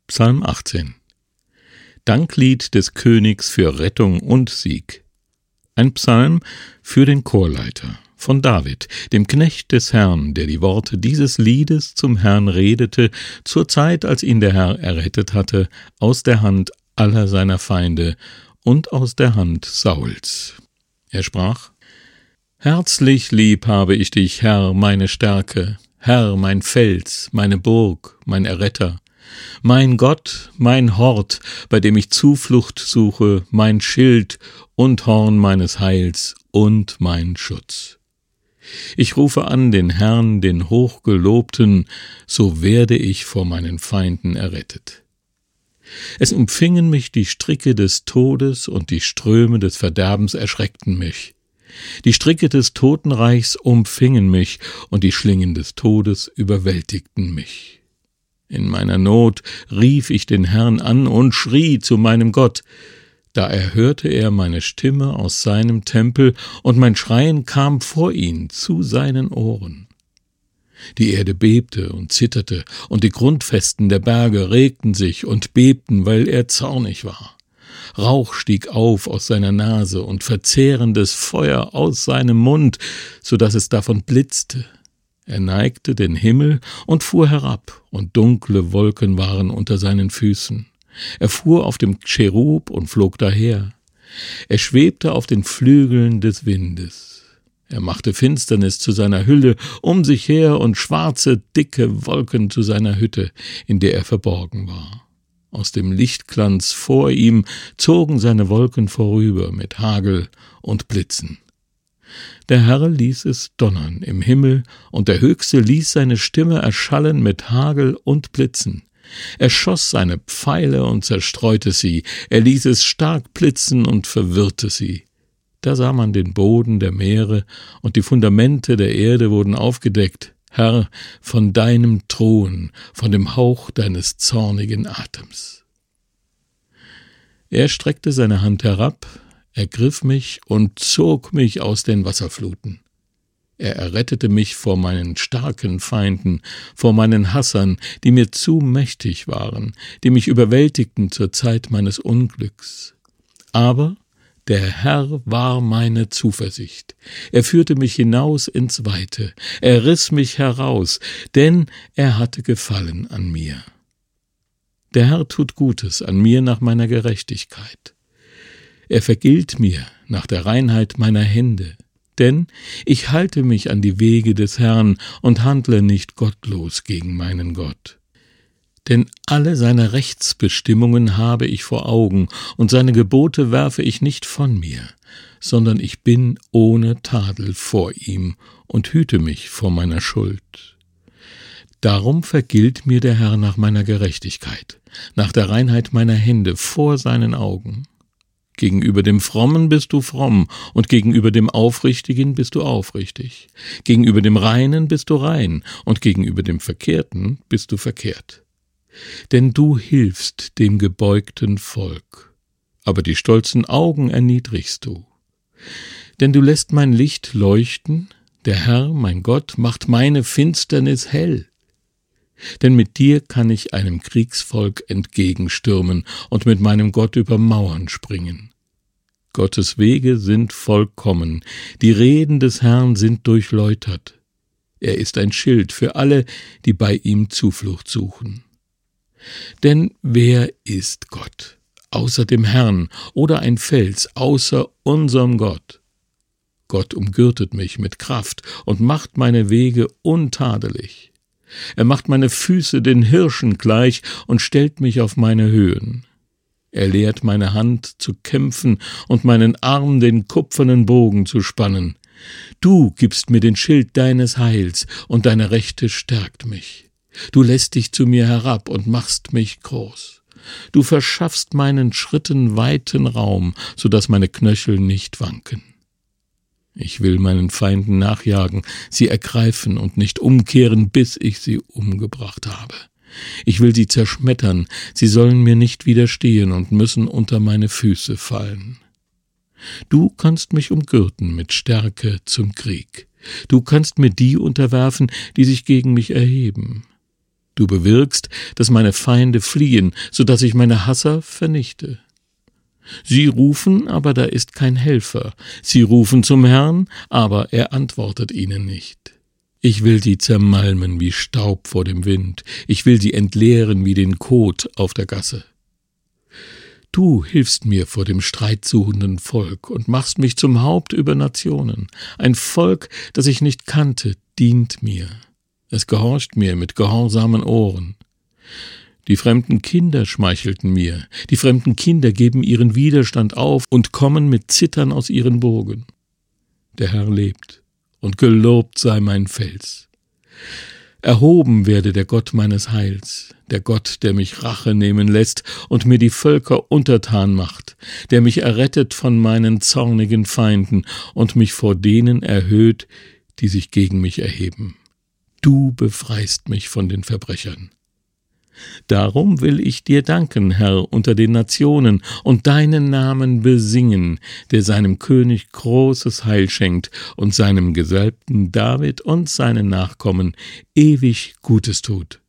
Psalm 18. Danklied des Königs für Rettung und Sieg. Ein Psalm für den Chorleiter von David, dem Knecht des Herrn, der die Worte dieses Liedes zum Herrn redete, zur Zeit, als ihn der Herr errettet hatte, aus der Hand aller seiner Feinde und aus der Hand Sauls. Er sprach: Herzlich lieb habe ich dich, Herr, meine Stärke, Herr, mein Fels, meine Burg, mein Erretter, mein Gott, mein Hort, bei dem ich Zuflucht suche, mein Schild und Horn meines Heils und mein Schutz. Ich rufe an den Herrn, den Hochgelobten, so werde ich vor meinen Feinden errettet. Es umfingen mich die Stricke des Todes und die Ströme des Verderbens erschreckten mich. Die Stricke des Totenreichs umfingen mich und die Schlingen des Todes überwältigten mich. In meiner Not rief ich den Herrn an und schrie zu meinem Gott. Da erhörte er meine Stimme aus seinem Tempel, und mein Schreien kam vor ihn zu seinen Ohren. Die Erde bebte und zitterte, und die Grundfesten der Berge regten sich und bebten, weil er zornig war. Rauch stieg auf aus seiner Nase und verzehrendes Feuer aus seinem Mund, so daß es davon blitzte. Er neigte den Himmel und fuhr herab, und dunkle Wolken waren unter seinen Füßen. Er fuhr auf dem Cherub und flog daher. Er schwebte auf den Flügeln des Windes. Er machte Finsternis zu seiner Hülle um sich her und schwarze, dicke Wolken zu seiner Hütte, in der er verborgen war. Aus dem Lichtglanz vor ihm zogen seine Wolken vorüber mit Hagel und Blitzen. Der Herr ließ es donnern im Himmel, und der Höchste ließ seine Stimme erschallen mit Hagel und Blitzen. Er schoss seine Pfeile und zerstreute sie, er ließ es stark blitzen und verwirrte sie. Da sah man den Boden der Meere, und die Fundamente der Erde wurden aufgedeckt, Herr, von deinem Thron, von dem Hauch deines zornigen Atems. Er streckte seine Hand herab, ergriff mich und zog mich aus den Wasserfluten. Er errettete mich vor meinen starken Feinden, vor meinen Hassern, die mir zu mächtig waren, die mich überwältigten zur Zeit meines Unglücks. Aber der Herr war meine Zuversicht. Er führte mich hinaus ins Weite, er riss mich heraus, denn er hatte Gefallen an mir. Der Herr tut Gutes an mir nach meiner Gerechtigkeit. Er vergilt mir nach der Reinheit meiner Hände, denn ich halte mich an die Wege des Herrn und handle nicht gottlos gegen meinen Gott. Denn alle seine Rechtsbestimmungen habe ich vor Augen, und seine Gebote werfe ich nicht von mir, sondern ich bin ohne Tadel vor ihm und hüte mich vor meiner Schuld. Darum vergilt mir der Herr nach meiner Gerechtigkeit, nach der Reinheit meiner Hände vor seinen Augen. Gegenüber dem Frommen bist du fromm, und gegenüber dem Aufrichtigen bist du aufrichtig. Gegenüber dem Reinen bist du rein, und gegenüber dem Verkehrten bist du verkehrt. Denn du hilfst dem gebeugten Volk, aber die stolzen Augen erniedrigst du. Denn du lässt mein Licht leuchten, der Herr, mein Gott, macht meine Finsternis hell. Denn mit dir kann ich einem Kriegsvolk entgegenstürmen und mit meinem Gott über Mauern springen. Gottes Wege sind vollkommen, die Reden des Herrn sind durchläutert. Er ist ein Schild für alle, die bei ihm Zuflucht suchen. Denn wer ist Gott, außer dem Herrn, oder ein Fels, außer unserem Gott? Gott umgürtet mich mit Kraft und macht meine Wege untadelig. Er macht meine Füße den Hirschen gleich und stellt mich auf meine Höhen. Er lehrt meine Hand zu kämpfen und meinen Arm den kupfernen Bogen zu spannen. Du gibst mir den Schild deines Heils, und deine Rechte stärkt mich. Du lässt dich zu mir herab und machst mich groß. Du verschaffst meinen Schritten weiten Raum, so daß meine Knöchel nicht wanken. Ich will meinen Feinden nachjagen, sie ergreifen und nicht umkehren, bis ich sie umgebracht habe. Ich will sie zerschmettern, sie sollen mir nicht widerstehen und müssen unter meine Füße fallen. Du kannst mich umgürten mit Stärke zum Krieg. Du kannst mir die unterwerfen, die sich gegen mich erheben. Du bewirkst, dass meine Feinde fliehen, so dass ich meine Hasser vernichte. Sie rufen, aber da ist kein Helfer. Sie rufen zum Herrn, aber er antwortet ihnen nicht. Ich will sie zermalmen wie Staub vor dem Wind. Ich will sie entleeren wie den Kot auf der Gasse. Du hilfst mir vor dem streitsuchenden Volk und machst mich zum Haupt über Nationen. Ein Volk, das ich nicht kannte, dient mir. Es gehorcht mir mit gehorsamen Ohren. Die fremden Kinder schmeichelten mir, die fremden Kinder geben ihren Widerstand auf und kommen mit Zittern aus ihren Burgen. Der Herr lebt, und gelobt sei mein Fels. Erhoben werde der Gott meines Heils, der Gott, der mich Rache nehmen lässt und mir die Völker untertan macht, der mich errettet von meinen zornigen Feinden und mich vor denen erhöht, die sich gegen mich erheben. Du befreist mich von den Verbrechern. Darum will ich dir danken, Herr, unter den Nationen und deinen Namen besingen, der seinem König großes Heil schenkt und seinem Gesalbten David und seinen Nachkommen ewig Gutes tut.